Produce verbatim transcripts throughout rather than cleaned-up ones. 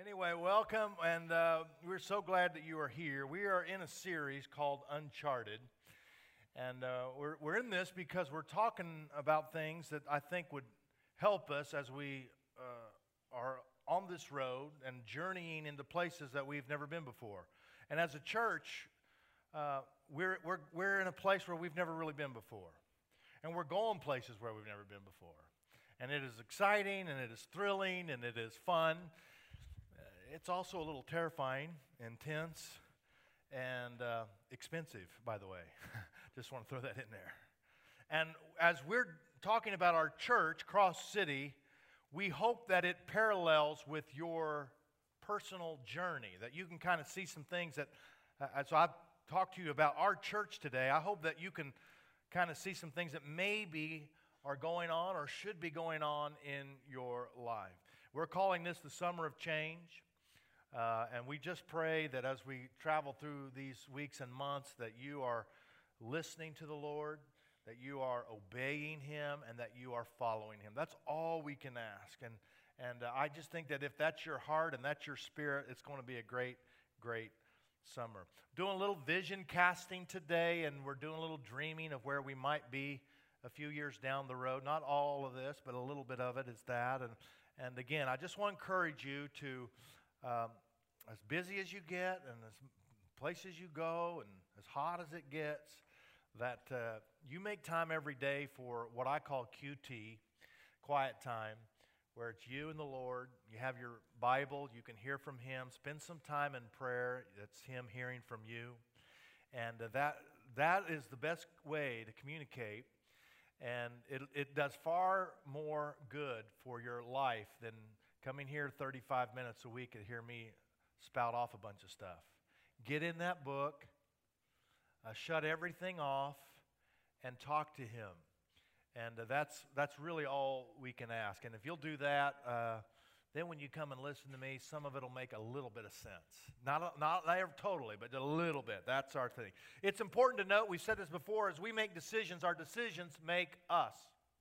Anyway, welcome, and uh, we're so glad that you are here. We are in a series called Uncharted, and uh, we're, we're in this because we're talking about things that I think would help us as we uh, are on this road and journeying into places that we've never been before. And as a church, uh, we're, we're, we're in a place where we've never really been before, and we're going places where we've never been before. And it is exciting, and it is thrilling, and it is fun. It's also a little terrifying, intense, and uh, expensive, by the way. Just want to throw that in there. And as we're talking about our church, Cross City, we hope that it parallels with your personal journey, that you can kind of see some things that, uh, as I've talked to you about our church today, I hope that you can kind of see some things that maybe are going on or should be going on in your life. We're calling this the Summer of Change. Uh, and we just pray that as we travel through these weeks and months that you are listening to the Lord, that you are obeying Him, and that you are following Him. That's all we can ask. And, and uh, I just think that if that's your heart and that's your spirit, it's going to be a great, great summer. Doing a little vision casting today, and we're doing a little dreaming of where we might be a few years down the road. Not all of this, but a little bit of it is that. And, and again, I just want to encourage you to... Um, as busy as you get and as places you go and as hot as it gets, that uh, you make time every day for what I call Q T, quiet time, where it's you and the Lord. You have your Bible. You can hear from Him. Spend some time in prayer. It's Him hearing from you. And uh, that that is the best way to communicate. And it, it does far more good for your life than coming here thirty-five minutes a week and hear me spout off a bunch of stuff. Get in that book, uh, shut everything off, and talk to Him. And uh, that's that's really all we can ask. And if you'll do that, uh, then when you come and listen to me, some of it will make a little bit of sense. Not, not, not totally, but a little bit. That's our thing. It's important to note, we've said this before, as we make decisions, our decisions make us.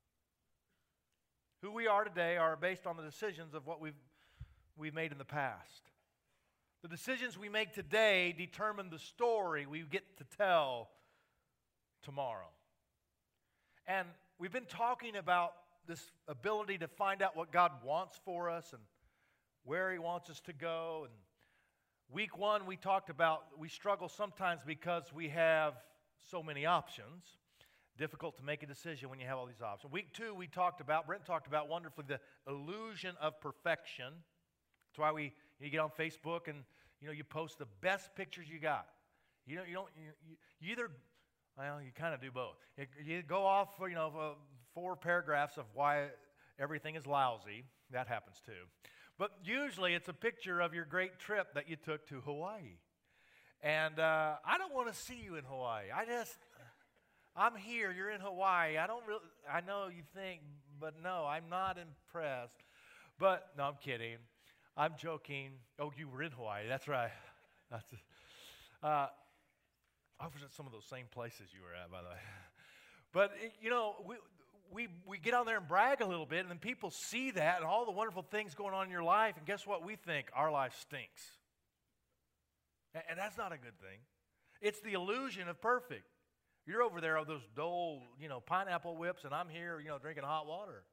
Who we are today are based on the decisions of what we've, we've made in the past. The decisions we make today determine the story we get to tell tomorrow. And we've been talking about this ability to find out what God wants for us and where He wants us to go. And week one, we talked about we struggle sometimes because we have so many options. Difficult to make a decision when you have all these options. Week two, we talked about, Brent talked about wonderfully the illusion of perfection. That's why we you get on Facebook and you know you post the best pictures you got. You know you don't you, you either well you kind of do both. You, you go off for you know for four paragraphs of why everything is lousy. That happens too. But usually it's a picture of your great trip that you took to Hawaii. And uh, I don't want to see you in Hawaii. I just I'm here, you're in Hawaii. I don't really, I know you think, but no, I'm not impressed. But, no, I'm kidding. I'm joking. Oh, you were in Hawaii. That's right. That's, uh, I was at some of those same places you were at, by the way. But, it, you know, we, we, we get on there and brag a little bit, and then people see that and all the wonderful things going on in your life, and guess what? We think our life stinks. And, and that's not a good thing. It's the illusion of perfect. You're over there on those dull, you know, pineapple whips, and I'm here, you know, drinking hot water.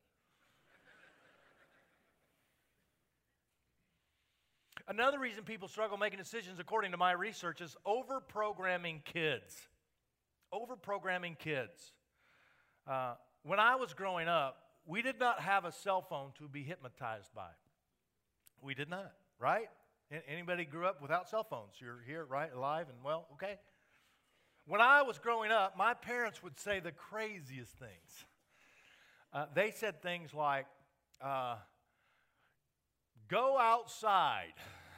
Another reason people struggle making decisions, according to my research, is over-programming kids. Over-programming kids. Uh, when I was growing up, we did not have a cell phone to be hypnotized by. We did not, right? Anybody grew up without cell phones? You're here, right, alive and well, okay? When I was growing up, my parents would say the craziest things. Uh, they said things like, uh, go outside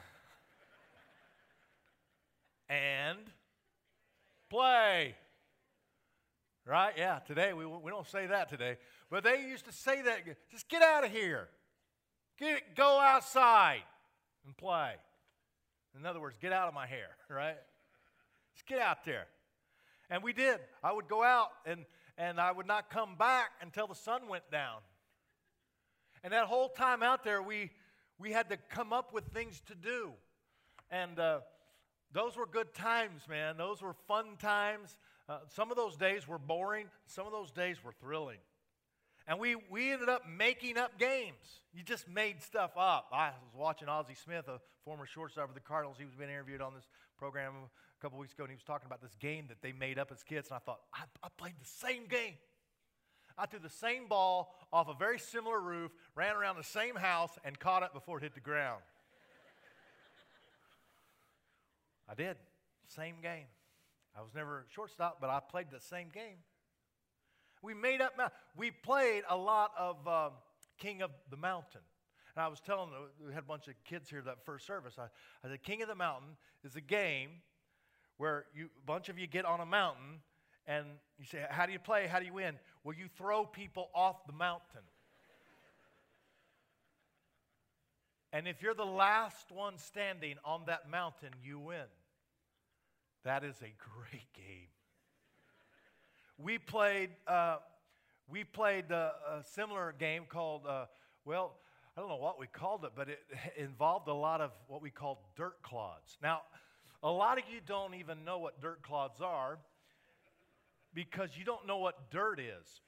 and play. Right? Yeah, today, we, we don't say that today. But they used to say that, just get out of here. Get, go outside and play. In other words, get out of my hair, right? Just get out there. And we did. I would go out, and, and I would not come back until the sun went down. And that whole time out there, we We had to come up with things to do. And uh, those were good times, man. Those were fun times. Uh, some of those days were boring. Some of those days were thrilling. And we, we ended up making up games. You just made stuff up. I was watching Ozzie Smith, a former shortstop of the Cardinals. He was being interviewed on this program a couple weeks ago, and he was talking about this game that they made up as kids. And I thought, I, I played the same game. I threw the same ball off a very similar roof, ran around the same house, and caught it before it hit the ground. I did. Same game. I was never a shortstop, but I played the same game. We made up, we played a lot of um, King of the Mountain. And I was telling them, we had a bunch of kids here that first service. I, I said, King of the Mountain is a game where you, a bunch of you get on a mountain, and you say, how do you play? How do you win? Well, you throw people off the mountain. And if you're the last one standing on that mountain, you win. That is a great game. We played, uh, we played uh, a similar game called, uh, well, I don't know what we called it, but it involved a lot of what we called dirt clods. Now, a lot of you don't even know what dirt clods are because you don't know what dirt is.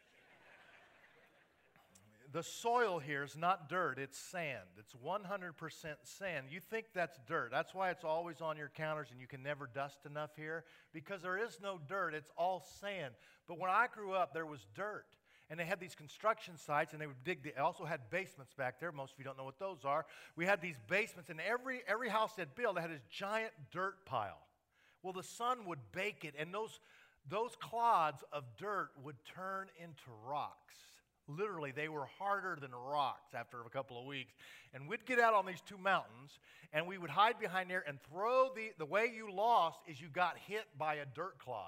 The soil here is not dirt, it's sand. It's one hundred percent sand. You think that's dirt. That's why it's always on your counters and you can never dust enough here, because there is no dirt, it's all sand. But when I grew up, there was dirt. And they had these construction sites, and they would dig. They also had basements back there. Most of you don't know what those are. We had these basements, and every, every house they'd build, they had this giant dirt pile. Well, the sun would bake it, and those, those clods of dirt would turn into rocks. Literally, they were harder than rocks after a couple of weeks. And we'd get out on these two mountains, and we would hide behind there and throw the, the way you lost is you got hit by a dirt clod.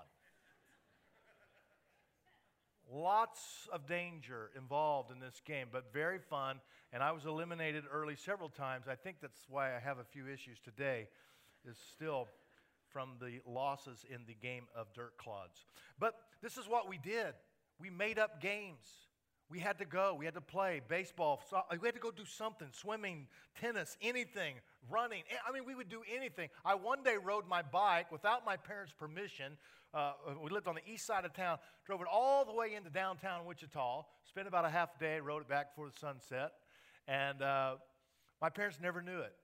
Lots of danger involved in this game, but very fun. And I was eliminated early several times. I think that's why I have a few issues today, is still from the losses in the game of dirt clods. But this is what we did. We made up games. We had to go. We had to play baseball. We had to go do something, swimming, tennis, anything, running. I mean, we would do anything. I one day rode my bike without my parents' permission. Uh, we lived on the east side of town, drove it all the way into downtown Wichita, spent about a half day, rode it back before the sunset, and uh, my parents never knew it.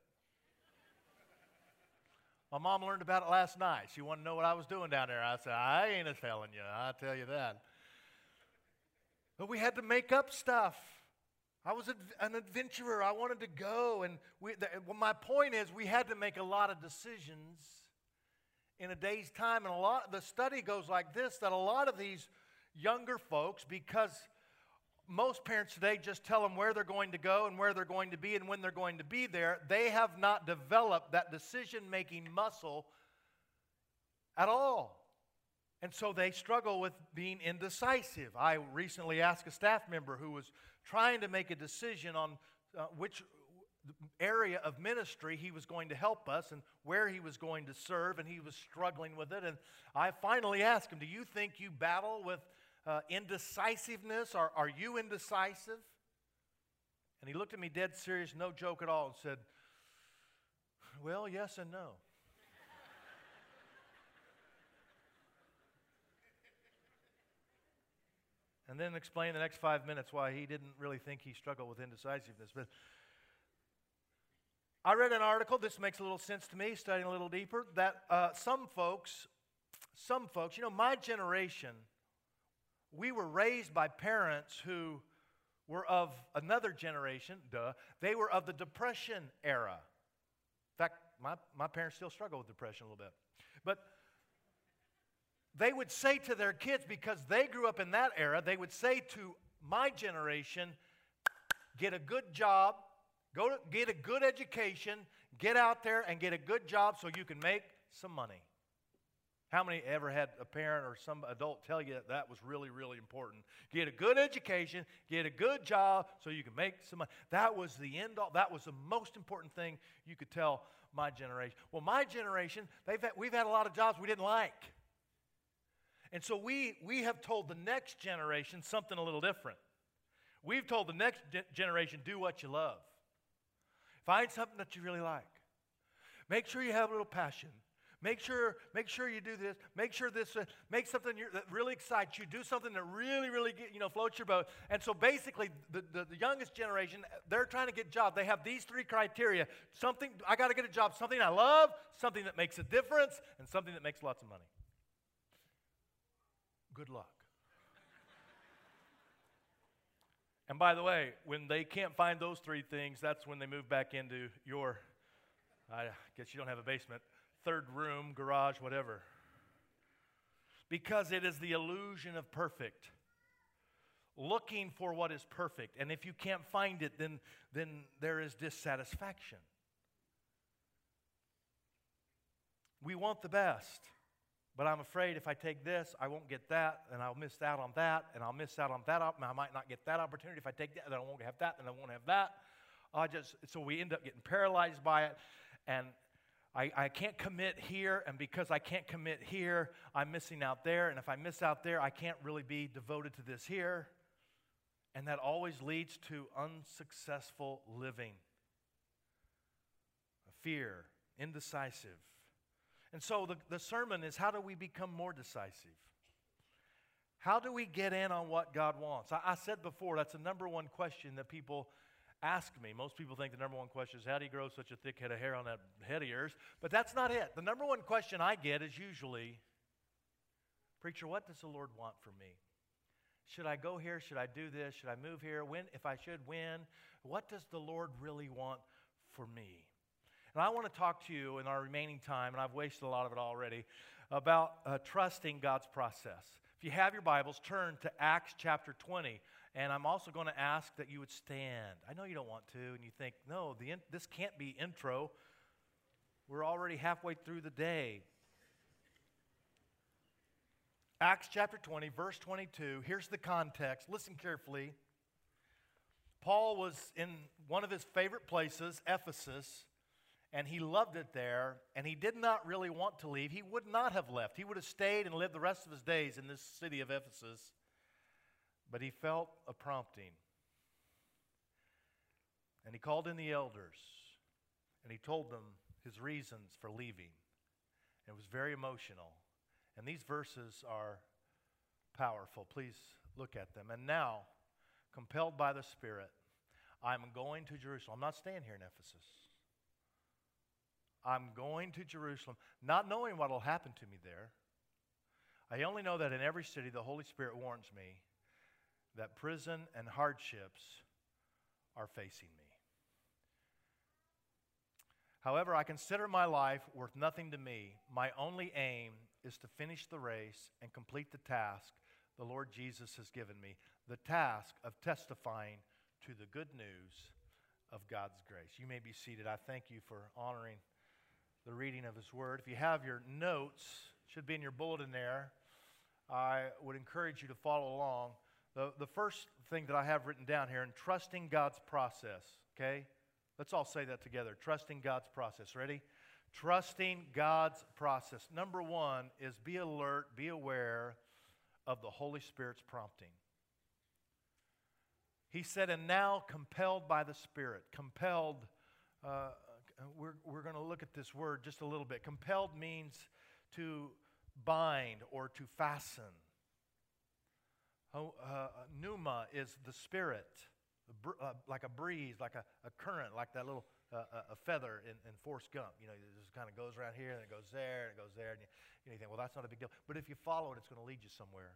My mom learned about it last night. She wanted to know what I was doing down there. I said, I ain't a telling you, I'll tell you that. But we had to make up stuff. I was an adventurer. I wanted to go. And we, the, well, my point is we had to make a lot of decisions in a day's time. And a lot, the study goes like this, that a lot of these younger folks, because most parents today just tell them where they're going to go and where they're going to be and when they're going to be there, they have not developed that decision-making muscle at all. And so they struggle with being indecisive. I recently asked a staff member who was trying to make a decision on uh, which area of ministry he was going to help us and where he was going to serve, and he was struggling with it. And I finally asked him, do you think you battle with uh, indecisiveness? Are, are you indecisive? And he looked at me dead serious, no joke at all, and said, well, yes and no. And then explain the next five minutes why he didn't really think he struggled with indecisiveness. But I read an article, this makes a little sense to me, studying a little deeper, that uh, some folks, some folks, you know, my generation, we were raised by parents who were of another generation, duh, they were of the Depression era. In fact, my, my parents still struggle with depression a little bit. But they would say to their kids, because they grew up in that era, they would say to my generation, get a good job, go to get a good education, get out there and get a good job so you can make some money. How many ever had a parent or some adult tell you that that was really, really important? Get a good education, get a good job so you can make some money. That was the end all. That was the most important thing you could tell my generation. Well, my generation, they've had, we've had a lot of jobs we didn't like. And so we, we have told the next generation something a little different. We've told the next de- generation, do what you love. Find something that you really like. Make sure you have a little passion. Make sure, make sure you do this. Make sure this, uh, make something you're, that really excites you. Do something that really, really, get, you know, floats your boat. And so basically, the, the, the youngest generation, they're trying to get jobs. They have these three criteria. Something, I got to get a job, something I love, something that makes a difference, and something that makes lots of money. Good luck. And by the way, when they can't find those three things, that's when they move back into your, I guess you don't have a basement, third room, garage, whatever. Because it is the illusion of perfect. Looking for what is perfect. And if you can't find it, then, then there is dissatisfaction. We want the best. But I'm afraid if I take this, I won't get that, and I'll miss out on that, and I'll miss out on that. I might not get that opportunity. If I take that, then I won't have that, and I won't have that. I just so we end up getting paralyzed by it, and I, I can't commit here, and because I can't commit here, I'm missing out there, and if I miss out there, I can't really be devoted to this here, and that always leads to unsuccessful living, fear, indecisive. And so the, the sermon is, how do we become more decisive? How do we get in on what God wants? I, I said before, that's the number one question that people ask me. Most people think the number one question is, how do you grow such a thick head of hair on that head of yours? But that's not it. The number one question I get is usually, preacher, what does the Lord want for me? Should I go here? Should I do this? Should I move here? When, if I should, when? What does the Lord really want for me? And I want to talk to you in our remaining time, and I've wasted a lot of it already, about uh, trusting God's process. If you have your Bibles, turn to Acts chapter twenty. And I'm also going to ask that you would stand. I know you don't want to, and you think, no, the in- this can't be intro. We're already halfway through the day. Acts chapter twenty, verse twenty-two. Here's the context. Listen carefully. Paul was in one of his favorite places, Ephesus, and he loved it there, and he did not really want to leave. He would not have left. He would have stayed and lived the rest of his days in this city of Ephesus. But he felt a prompting. And he called in the elders, and he told them his reasons for leaving. It was very emotional. And these verses are powerful. Please look at them. And now, compelled by the Spirit, I'm going to Jerusalem. I'm not staying here in Ephesus. I'm going to Jerusalem, not knowing what will happen to me there. I only know that in every city the Holy Spirit warns me that prison and hardships are facing me. However, I consider my life worth nothing to me. My only aim is to finish the race and complete the task the Lord Jesus has given me, the task of testifying to the good news of God's grace. You may be seated. I thank you for honoring the reading of His Word. If you have your notes, it should be in your bulletin there. I would encourage you to follow along. The, the first thing that I have written down here, in trusting God's process, okay? Let's all say that together. Trusting God's process. Ready? Trusting God's process. Number one is be alert, be aware of the Holy Spirit's prompting. He said, and now compelled by the Spirit. Compelled, uh, we're, we're going to look at this word just a little bit. Compelled means to bind or to fasten. Oh, uh, pneuma is the Spirit, uh, like a breeze, like a, a current, like that little uh, a feather in, in Forrest Gump. You know, it just kind of goes around here, and it goes there, and it goes there, and you, you, know, you think, well, that's not a big deal. But if you follow it, it's going to lead you somewhere.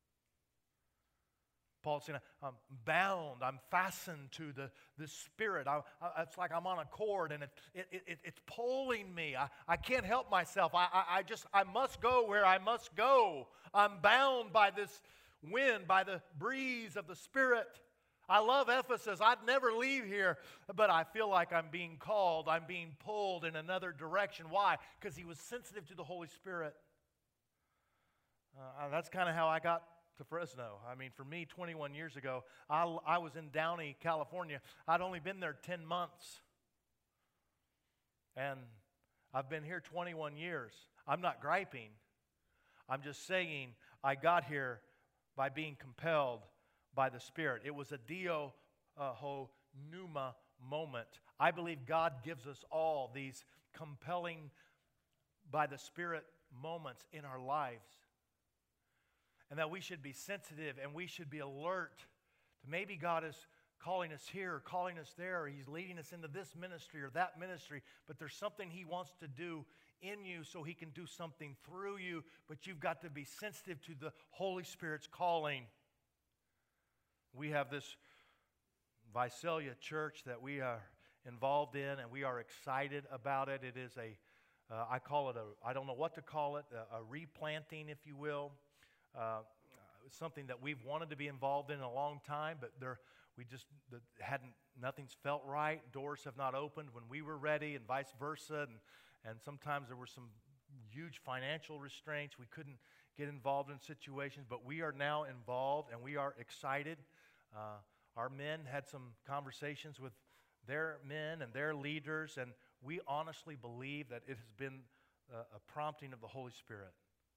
Paul's saying, I'm bound, I'm fastened to the, the Spirit. I, I, it's like I'm on a cord, and it, it, it, it's pulling me. I, I can't help myself. I, I, I just, I must go where I must go. I'm bound by this wind, by the breeze of the Spirit. I love Ephesus. I'd never leave here, but I feel like I'm being called. I'm being pulled in another direction. Why? Because he was sensitive to the Holy Spirit. Uh, that's kind of how I got to Fresno. I mean, for me, twenty-one years ago, I, I was in Downey, California. I'd only been there ten months. And I've been here twenty-one years. I'm not griping. I'm just saying I got here by being compelled by the Spirit. It was a dio uh, ho pneuma moment. I believe God gives us all these compelling, by the Spirit, moments in our lives. And that we should be sensitive and we should be alert to maybe God is calling us here or calling us there, or He's leading us into this ministry or that ministry, but there's something He wants to do in you so He can do something through you, but you've got to be sensitive to the Holy Spirit's calling. We have this Visalia church that we are involved in, and we are excited about it. It is a, uh, I call it a, I don't know what to call it, a, a replanting, if you will. Uh, something that we've wanted to be involved in a long time, but there, we just the, hadn't, nothing's felt right. Doors have not opened when we were ready, and vice versa. And, and sometimes there were some huge financial restraints. We couldn't get involved in situations, but we are now involved, and we are excited. Uh, our men had some conversations with their men and their leaders, and we honestly believe that it has been a, a prompting of the Holy Spirit.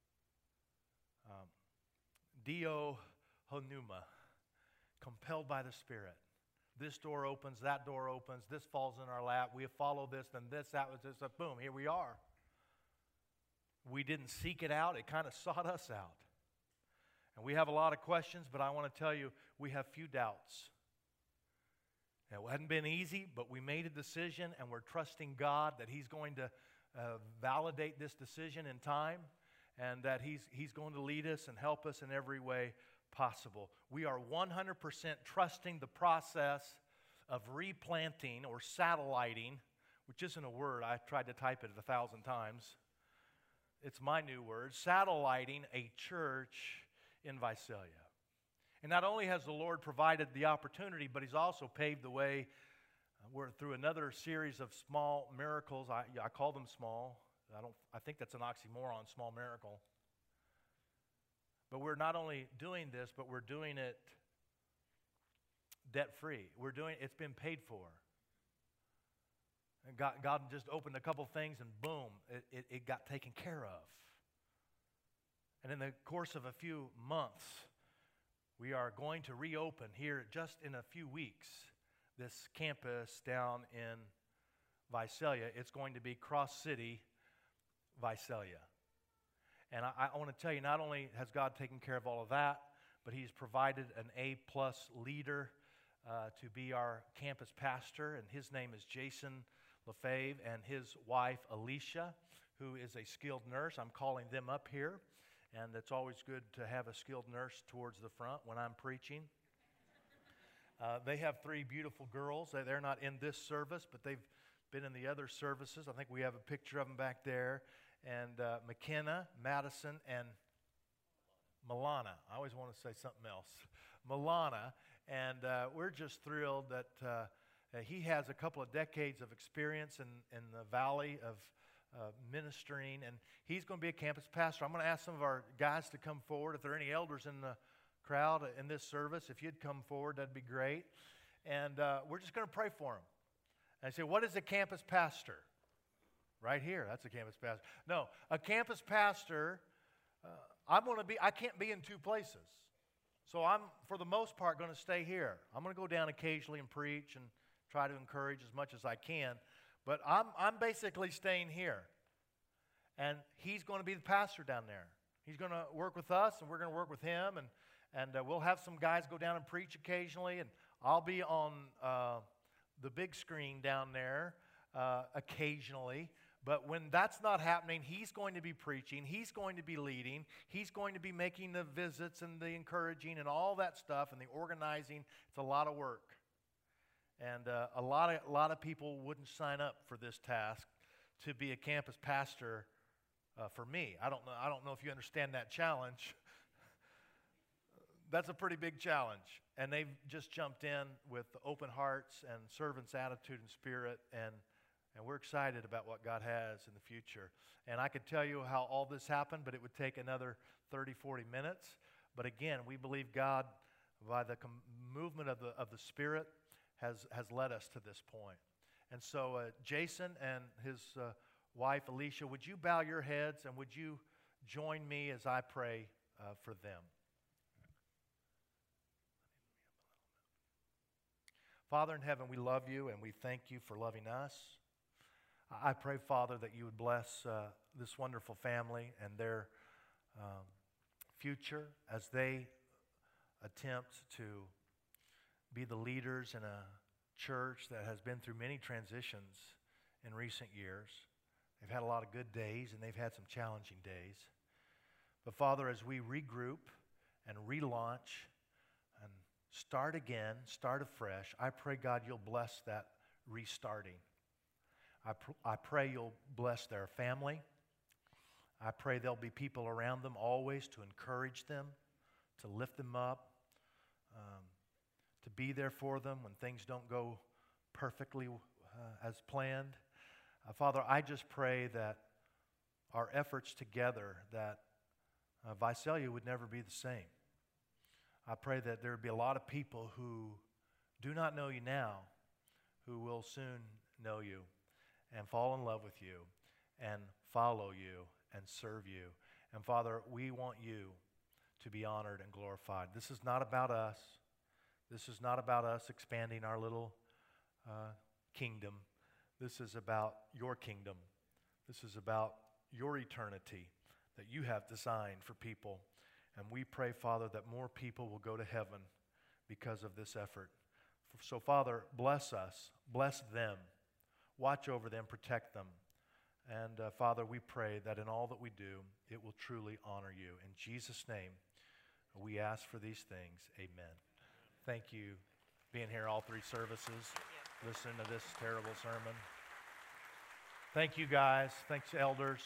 Um, Dio honuma, compelled by the Spirit. This door opens, that door opens, this falls in our lap, we follow this, then this, that was this, boom, here we are. We didn't seek it out, it kind of sought us out. And we have a lot of questions, but I want to tell you, we have few doubts. It hadn't been easy, but we made a decision, and we're trusting God that He's going to uh, validate this decision in time, and that he's, he's going to lead us and help us in every way possible. We are one hundred percent trusting the process of replanting or satelliting, which isn't a word. I tried to type it a thousand times. It's my new word, satelliting a church in Visalia. And not only has the Lord provided the opportunity, but He's also paved the way. Uh, we're through another series of small miracles. I, I call them small. I don't. I think that's an oxymoron, small miracle. But we're not only doing this, but we're doing it debt-free. We're doing. It's been paid for. And God, God just opened a couple things, and boom, it, it, it got taken care of. And in the course of a few months, we are going to reopen here just in a few weeks this campus down in Visalia. It's going to be Cross City, Visalia. And I, I want to tell you, not only has God taken care of all of that, but He's provided an A-plus leader uh, to be our campus pastor, and his name is Jason Lefebvre, and his wife, Alicia, who is a skilled nurse. I'm calling them up here, and it's always good to have a skilled nurse towards the front when I'm preaching. Uh, they have three beautiful girls. They're not in this service, but they've been in the other services. I think we have a picture of them back there. And uh, McKenna, Madison, and Milana. I always want to say something else. Milana. And uh, we're just thrilled that uh, he has a couple of decades of experience in, in the valley of uh, ministering. And he's going to be a campus pastor. I'm going to ask some of our guys to come forward. If there are any elders in the crowd in this service, if you'd come forward, that'd be great. And uh, we're just going to pray for him. And I say, what is a campus pastor? Right here, that's a campus pastor. No, a campus pastor, uh, I'm going to be, I can't be in two places. So I'm, for the most part, going to stay here. I'm going to go down occasionally and preach and try to encourage as much as I can. But I'm, I'm basically staying here. And he's going to be the pastor down there. He's going to work with us, and we're going to work with him. And, and uh, we'll have some guys go down and preach occasionally. And I'll be on uh, the big screen down there uh, occasionally. But when that's not happening, he's going to be preaching, he's going to be leading, he's going to be making the visits and the encouraging and all that stuff and the organizing. It's a lot of work. And uh, a lot of a lot of people wouldn't sign up for this task to be a campus pastor uh, for me. I don't know, I don't know if you understand that challenge. That's a pretty big challenge. And they've just jumped in with open hearts and servant's attitude and spirit, and And we're excited about what God has in the future. And I could tell you how all this happened, but it would take another thirty, forty minutes. But again, we believe God, by the com- movement of the, of the Spirit, has, has led us to this point. And so uh, Jason and his uh, wife, Alicia, would you bow your heads and would you join me as I pray uh, for them? Father in heaven, we love you and we thank you for loving us. I pray, Father, that you would bless uh, this wonderful family and their um, future as they attempt to be the leaders in a church that has been through many transitions in recent years. They've had a lot of good days and they've had some challenging days. But Father, as we regroup and relaunch and start again, start afresh, I pray, God, you'll bless that restarting. I, pr- I pray you'll bless their family. I pray there'll be people around them always to encourage them, to lift them up, um, to be there for them when things don't go perfectly uh, as planned. Uh, Father, I just pray that our efforts together, that uh, Visalia would never be the same. I pray that there would be a lot of people who do not know you now, who will soon know you and fall in love with you and follow you and serve you. And Father, we want you to be honored and glorified. This is not about us. This is not about us expanding our little uh, kingdom. This is about your kingdom. This is about your eternity that you have designed for people. And we pray, Father, that more people will go to heaven because of this effort. So, Father, bless us. Bless them. Watch over them. Protect them. And, uh, Father, we pray that in all that we do, it will truly honor you. In Jesus' name, we ask for these things. Amen. Thank you being here all three services, listening to this terrible sermon. Thank you, guys. Thanks, elders.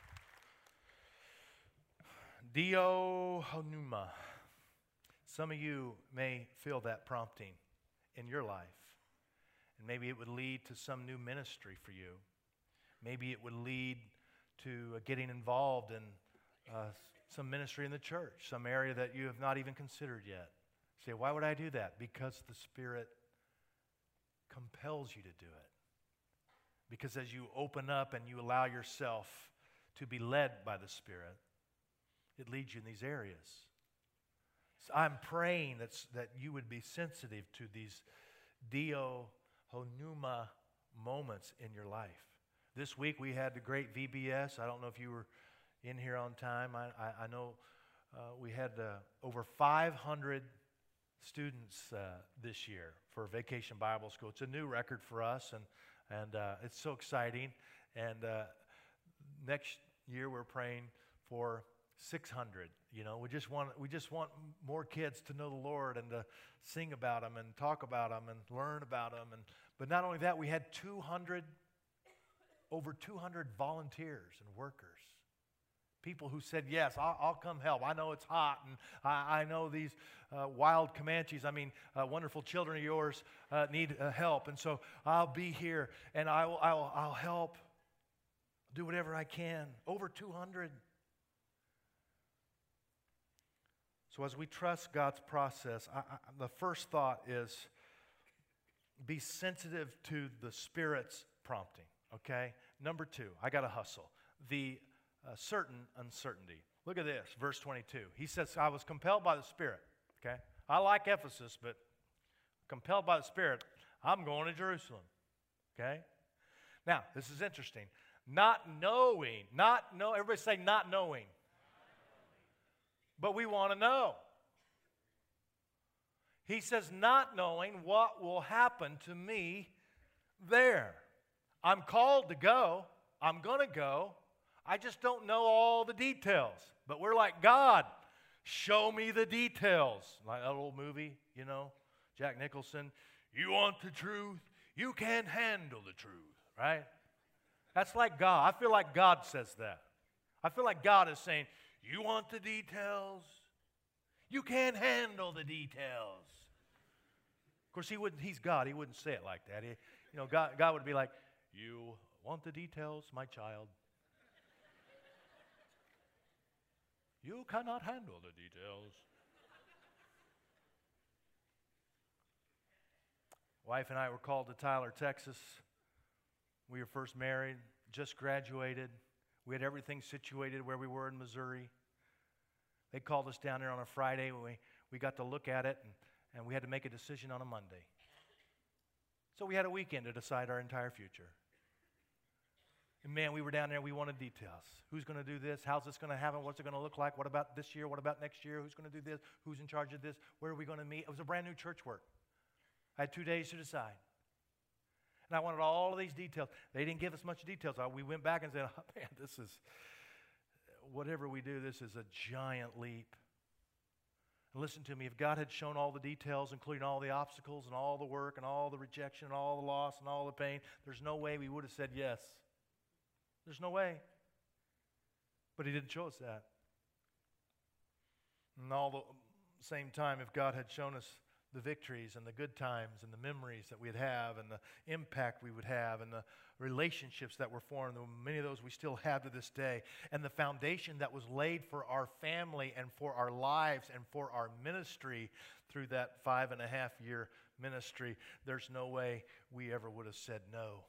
Dio Honuma. Some of you may feel that prompting in your life. And maybe it would lead to some new ministry for you. Maybe it would lead to uh, getting involved in uh, some ministry in the church, some area that you have not even considered yet. You say, why would I do that? Because the Spirit compels you to do it. Because as you open up and you allow yourself to be led by the Spirit, it leads you in these areas. So I'm praying that's, that you would be sensitive to these Dio Honuma moments in your life. This week we had the great V B S. I don't know if you were in here on time. I, I, I know uh, we had uh, over five hundred students uh, this year for Vacation Bible School. It's a new record for us, and, and uh, it's so exciting. And uh, next year we're praying for six hundred. You know, we just want we just want more kids to know the Lord and to sing about Him and talk about Him and learn about Him. And but not only that, we had two hundred, over two hundred volunteers and workers. People who said, yes, I'll, I'll come help. I know it's hot, and I, I know these uh, wild Comanches, I mean, uh, wonderful children of yours uh, need uh, help. And so I'll be here, and I will, I will, I'll help do whatever I can. Over two hundred. So as we trust God's process, I, I, the first thought is be sensitive to the Spirit's prompting, okay? Number two, I got to hustle. The uh, certain uncertainty. Look at this, verse twenty-two. He says, I was compelled by the Spirit, okay? I like Ephesus, but compelled by the Spirit, I'm going to Jerusalem, okay? Now, this is interesting. Not knowing, not know, everybody say not knowing. But we want to know. He says, not knowing what will happen to me there. I'm called to go. I'm going to go. I just don't know all the details. But we're like, God, show me the details. Like that old movie, you know, Jack Nicholson. You want the truth? You can't handle the truth, right? That's like God. I feel like God says that. I feel like God is saying, you want the details? You can't handle the details. Of course, he wouldn't, he's God. He wouldn't say it like that. He, you know, God, God would be like, you want the details, my child? You cannot handle the details. Wife and I were called to Tyler, Texas. We were first married, just graduated. We had everything situated where we were in Missouri. They called us down there on a Friday. We, we got to look at it, and, and we had to make a decision on a Monday. So we had a weekend to decide our entire future. And man, we were down there, we wanted details. Who's going to do this? How's this going to happen? What's it going to look like? What about this year? What about next year? Who's going to do this? Who's in charge of this? Where are we going to meet? It was a brand new church work. I had two days to decide. And I wanted all of these details. They didn't give us much details. We went back and said, oh, man, this is, whatever we do, this is a giant leap. And listen to me, if God had shown all the details, including all the obstacles and all the work and all the rejection and all the loss and all the pain, there's no way we would have said yes. There's no way. But He didn't show us that. And all the same time, if God had shown us the victories and the good times and the memories that we'd have and the impact we would have and the relationships that were formed, many of those we still have to this day, and the foundation that was laid for our family and for our lives and for our ministry through that five and a half year ministry, there's no way we ever would have said no.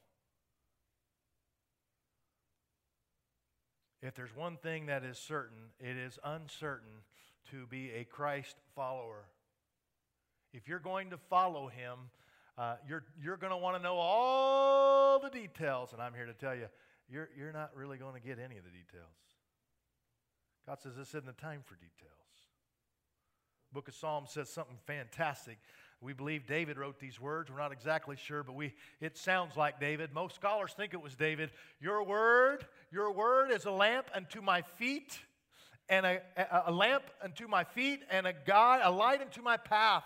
If there's one thing that is certain, it is uncertain to be a Christ follower. If you're going to follow Him, uh, you're, you're going to want to know all the details. And I'm here to tell you, you're, you're not really going to get any of the details. God says this isn't the time for details. Book of Psalms says something fantastic. We believe David wrote these words. We're not exactly sure, but we it sounds like David. Most scholars think it was David. Your word, your word is a lamp unto my feet, and a, a, a lamp unto my feet, and a guide, a light unto my path.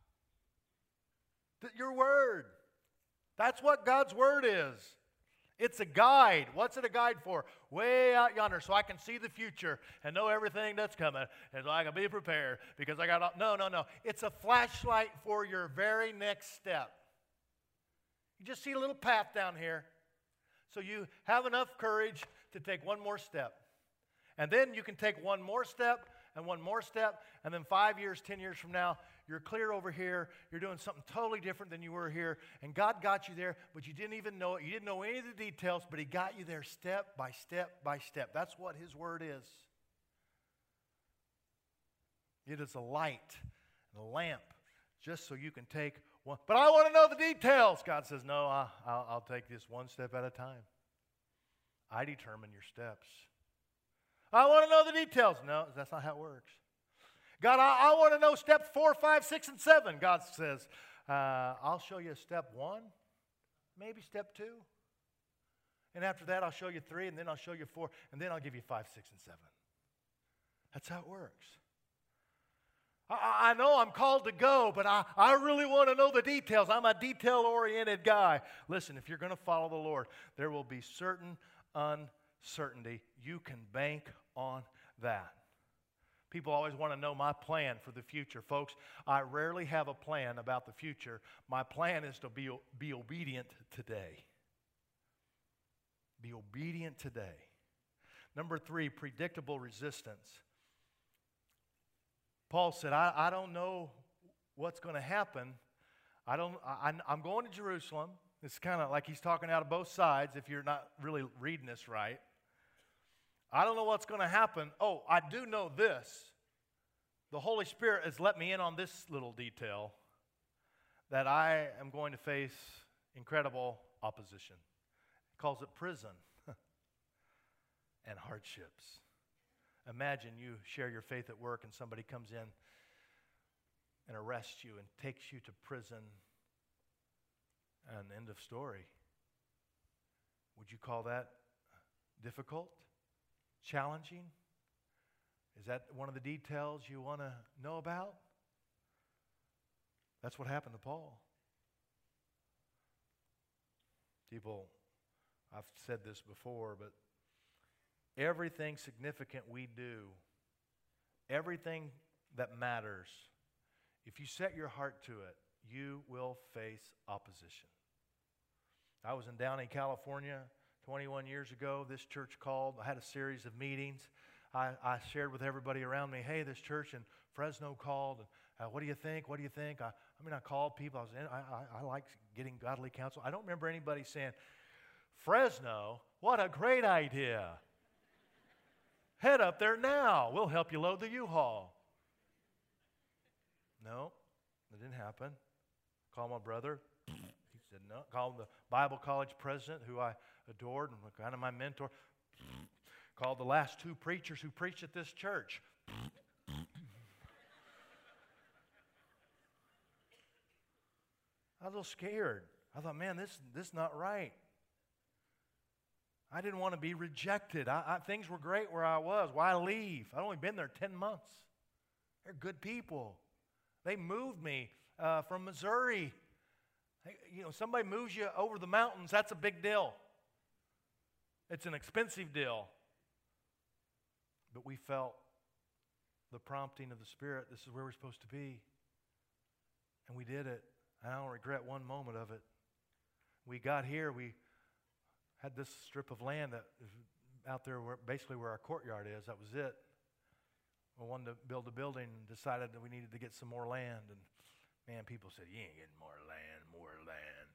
Your word. That's what God's word is. It's a guide. What's it a guide for? Way out yonder, so I can see the future and know everything that's coming, and so I can be prepared because I got. No, no, no. It's a flashlight for your very next step. You just see a little path down here, so you have enough courage to take one more step, and then you can take one more step and one more step, and then five years, ten years from now, you're clear over here. You're doing something totally different than you were here. And God got you there, but you didn't even know it. You didn't know any of the details, but He got you there step by step by step. That's what His word is. It is a light and a lamp just so you can take one. But I want to know the details. God says, no, I, I'll, I'll take this one step at a time. I determine your steps. I want to know the details. No, that's not how it works. God, I, I want to know step four, five, six, and seven. God says, uh, I'll show you step one, maybe step two. And after that, I'll show you three, and then I'll show you four, and then I'll give you five, six, and seven. That's how it works. I, I know I'm called to go, but I, I really want to know the details. I'm a detail-oriented guy. Listen, if you're going to follow the Lord, there will be certain uncertainty. You can bank on that. People always want to know my plan for the future. Folks, I rarely have a plan about the future. My plan is to be, be obedient today. Be obedient today. Number three, predictable resistance. Paul said, I, I don't know what's going to happen. I don't, I, I'm going to Jerusalem. It's kind of like he's talking out of both sides if you're not really reading this right. I don't know what's going to happen. Oh, I do know this. The Holy Spirit has let me in on this little detail, that I am going to face incredible opposition. He calls it prison and hardships. Imagine you share your faith at work and somebody comes in and arrests you and takes you to prison, and end of story. Would you call that difficult? Challenging? Is that one of the details you want to know about? That's what happened to Paul. People, I've said this before, but everything significant we do, everything that matters, if you set your heart to it, you will face opposition. I was in Downey, California, twenty-one years ago. This church called. I had a series of meetings. I, I shared with everybody around me, hey, this church in Fresno called. And, uh, what do you think? What do you think? I, I mean, I called people. I, was in, I, I, I like getting godly counsel. I don't remember anybody saying, Fresno, what a great idea. Head up there now. We'll help you load the U-Haul. No, that didn't happen. Call my brother. He's Said no. Called the Bible college president, who I adored and was kind of my mentor. Called the last two preachers who preached at this church. I was a little scared. I thought, man, this, this is not right. I didn't want to be rejected. I, I, things were great where I was. Why leave? I'd only been there ten months. They're good people. They moved me uh, from Missouri. Hey, you know, somebody moves you over the mountains, that's a big deal. It's an expensive deal. But we felt the prompting of the Spirit. This is where we're supposed to be. And we did it. I don't regret one moment of it. We got here, we had this strip of land that is out there where, basically where our courtyard is. That was it. We wanted to build a building and decided that we needed to get some more land. And man, people said, you ain't getting more land, more land.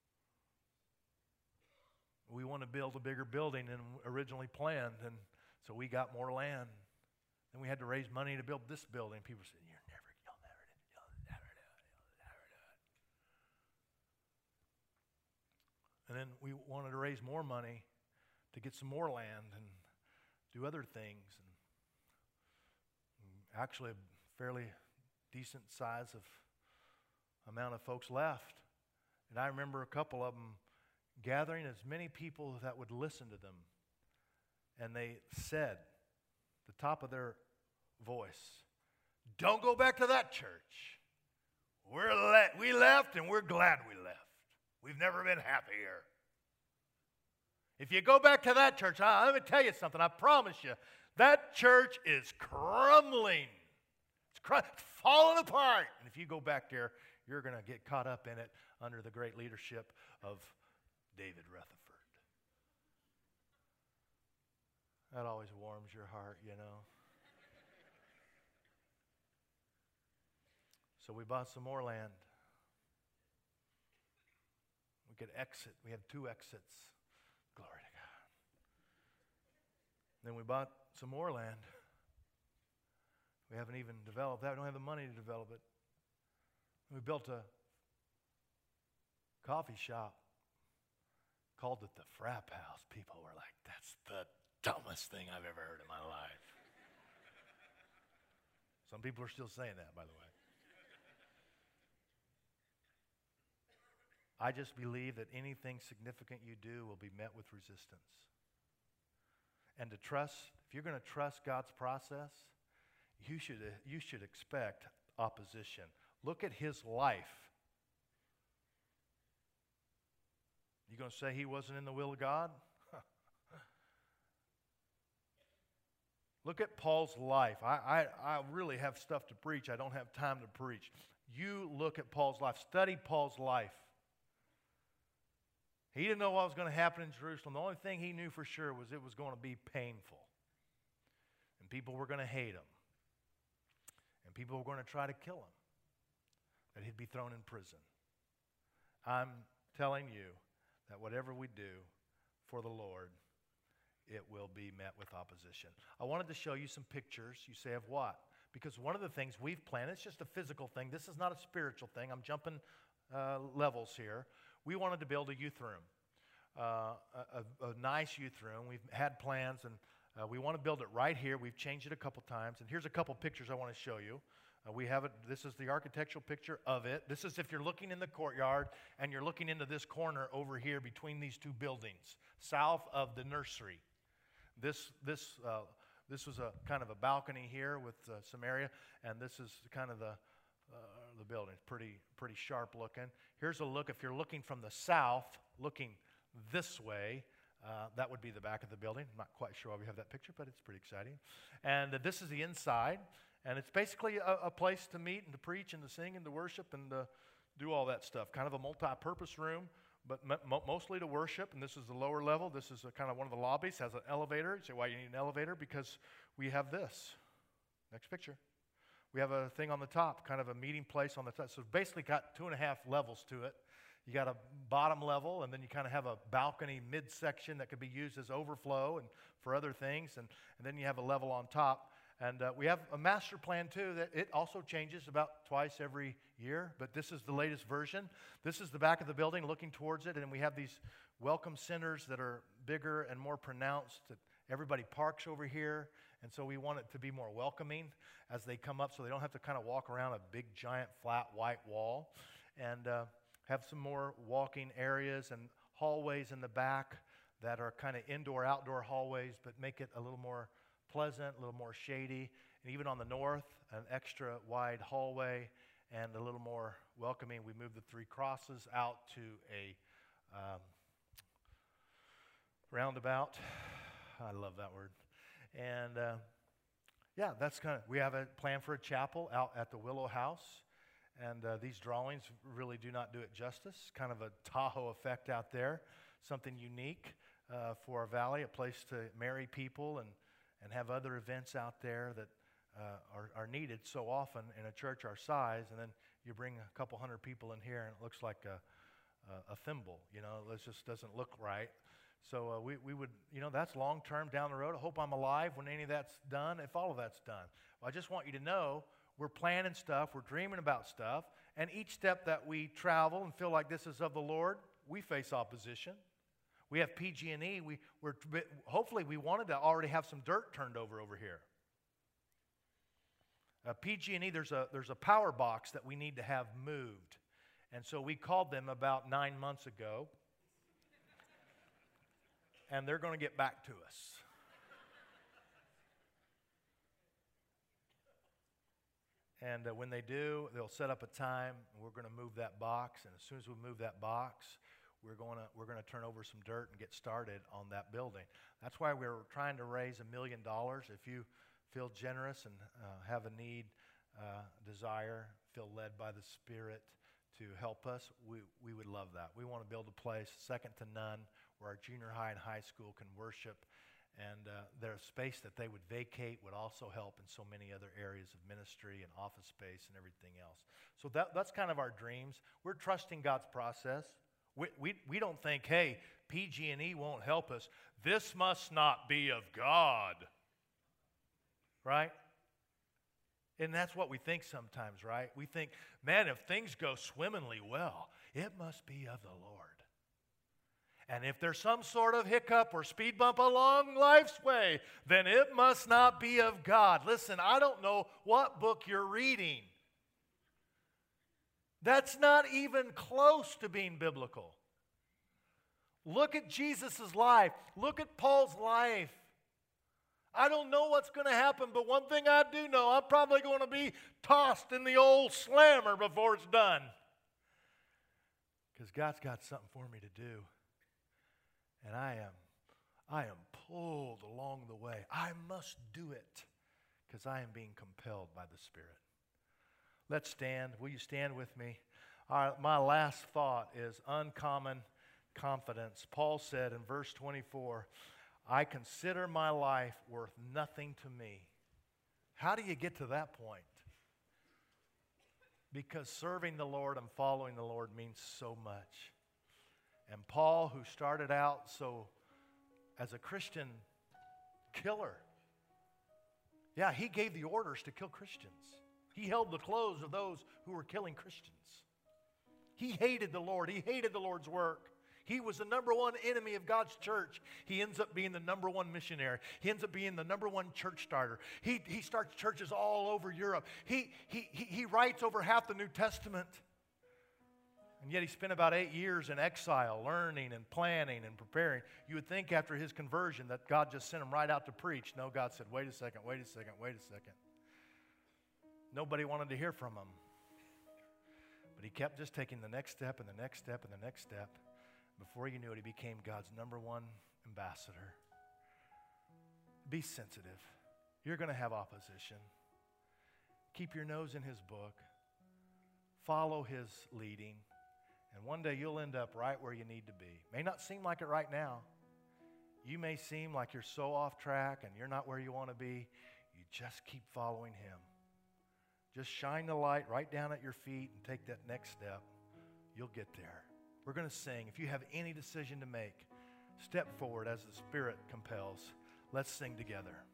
We want to build a bigger building than originally planned, and so we got more land. Then we had to raise money to build this building. People said, you're never, you'll never, you'll never do it, you'll never do it. And then we wanted to raise more money to get some more land and do other things. And actually, a fairly decent size of amount of folks left. And I remember a couple of them gathering as many people that would listen to them. And they said, the top of their voice, don't go back to that church. We're le- we left and we're glad we left. We've never been happier. If you go back to that church, I, let me tell you something, I promise you, that church is crumbling. It's, cr- it's falling apart. And if you go back there, you're going to get caught up in it under the great leadership of David Rutherford. That always warms your heart, you know. So we bought some more land. We could exit. We had two exits. Glory to God. Then we bought some more land. We haven't even developed that. We don't have the money to develop it. We built a coffee shop. Called it the Frap House. People were like, that's the dumbest thing I've ever heard in my life. Some people are still saying that, by the way. I just believe that anything significant you do will be met with resistance. And to trust, if you're going to trust God's process, you should, you should expect opposition. Look at his life. You going to say he wasn't in the will of God? Look at Paul's life. I, I, I really have stuff to preach. I don't have time to preach. You look at Paul's life. Study Paul's life. He didn't know what was going to happen in Jerusalem. The only thing he knew for sure was it was going to be painful. And people were going to hate him. And people were going to try to kill him. That he'd be thrown in prison. I'm telling you that whatever we do for the Lord, it will be met with opposition. I wanted to show you some pictures. You say, of what? Because one of the things we've planned, it's just a physical thing. This is not a spiritual thing. I'm jumping uh, levels here. We wanted to build a youth room, uh, a, a, a nice youth room. We've had plans, and uh, we want to build it right here. We've changed it a couple times, and here's a couple pictures I want to show you. Uh, we have it. This is the architectural picture of it. This is if you're looking in the courtyard, and you're looking into this corner over here between these two buildings, south of the nursery. This this uh, this was a kind of a balcony here with uh, some area, and this is kind of the uh, the building. It's pretty pretty sharp looking. Here's a look. If you're looking from the south, looking this way, uh, that would be the back of the building. I'm not quite sure why we have that picture, but it's pretty exciting. And uh, this is the inside, and it's basically a, a place to meet and to preach and to sing and to worship and to do all that stuff. Kind of a multi-purpose room, but mo- mostly to worship. And this is the lower level. This is a, kind of one of the lobbies. Has an elevator. You say, why do you need an elevator? Because we have this. Next picture. We have a thing on the top, kind of a meeting place on the top. So it's basically got two and a half levels to it. You got a bottom level, and then you kind of have a balcony midsection that could be used as overflow and for other things. And, and then you have a level on top. And uh, we have a master plan, too, that it also changes about twice every year, but this is the latest version. This is the back of the building looking towards it, and we have these welcome centers that are bigger and more pronounced. That everybody parks over here, and so we want it to be more welcoming as they come up so they don't have to kind of walk around a big, giant, flat, white wall. And uh, have some more walking areas and hallways in the back that are kind of indoor, outdoor hallways, but make it a little more pleasant, a little more shady. And even on the north, an extra wide hallway and a little more welcoming. We moved the three crosses out to a um, roundabout. I love that word. And uh, yeah, that's kind of, we have a plan for a chapel out at the Willow House. And uh, these drawings really do not do it justice. Kind of a Tahoe effect out there, something unique uh, for our valley, a place to marry people and, and have other events out there that uh, are, are needed so often in a church our size. And then you bring a couple hundred people in here and it looks like a, a, a thimble. You know, it just doesn't look right. So uh, we, we would, you know, that's long term down the road. I hope I'm alive when any of that's done, if all of that's done. Well, I just want you to know, we're planning stuff, we're dreaming about stuff, and each step that we travel and feel like this is of the Lord, we face opposition. We have P G and E. We, we're, hopefully we wanted to already have some dirt turned over over here. Uh, P G and E, there's a, there's a power box that we need to have moved. And so we called them about nine months ago, and they're going to get back to us. And uh, when they do, they'll set up a time, and we're going to move that box. And as soon as we move that box, we're going to we're going to turn over some dirt and get started on that building. That's why we're trying to raise a million dollars. If you feel generous and uh, have a need, uh, desire, feel led by the Spirit to help us, we we would love that. We want to build a place second to none where our junior high and high school can worship. And uh, their space that they would vacate would also help in so many other areas of ministry and office space and everything else. So that, that's kind of our dreams. We're trusting God's process. We, we, we don't think, hey, P G and E won't help us. This must not be of God. Right? And that's what we think sometimes, right? We think, man, if things go swimmingly well, it must be of the Lord. And if there's some sort of hiccup or speed bump along life's way, then it must not be of God. Listen, I don't know what book you're reading. That's not even close to being biblical. Look at Jesus' life. Look at Paul's life. I don't know what's going to happen, but one thing I do know, I'm probably going to be tossed in the old slammer before it's done. Because God's got something for me to do. And I am, I am pulled along the way. I must do it because I am being compelled by the Spirit. Let's stand. Will you stand with me? All right, my last thought is uncommon confidence. Paul said in verse twenty-four, I consider my life worth nothing to me. How do you get to that point? Because serving the Lord and following the Lord means so much. And Paul, who started out so as a Christian killer, yeah, he gave the orders to kill Christians. He held the clothes of those who were killing Christians. He hated the Lord. He hated the Lord's work. He was the number one enemy of God's church. He ends up being the number one missionary. He ends up being the number one church starter. He, he starts churches all over Europe. He, he, he, he writes over half the New Testament. And yet he spent about eight years in exile, learning and planning and preparing. You would think after his conversion that God just sent him right out to preach. No, God said, wait a second, wait a second, wait a second. Nobody wanted to hear from him. But he kept just taking the next step and the next step and the next step. Before you knew it, he became God's number one ambassador. Be sensitive. You're going to have opposition. Keep your nose in his book. Follow his leading. And one day you'll end up right where you need to be. May not seem like it right now. You may seem like you're so off track and you're not where you want to be. You just keep following him. Just shine the light right down at your feet and take that next step. You'll get there. We're going to sing. If you have any decision to make, step forward as the Spirit compels. Let's sing together.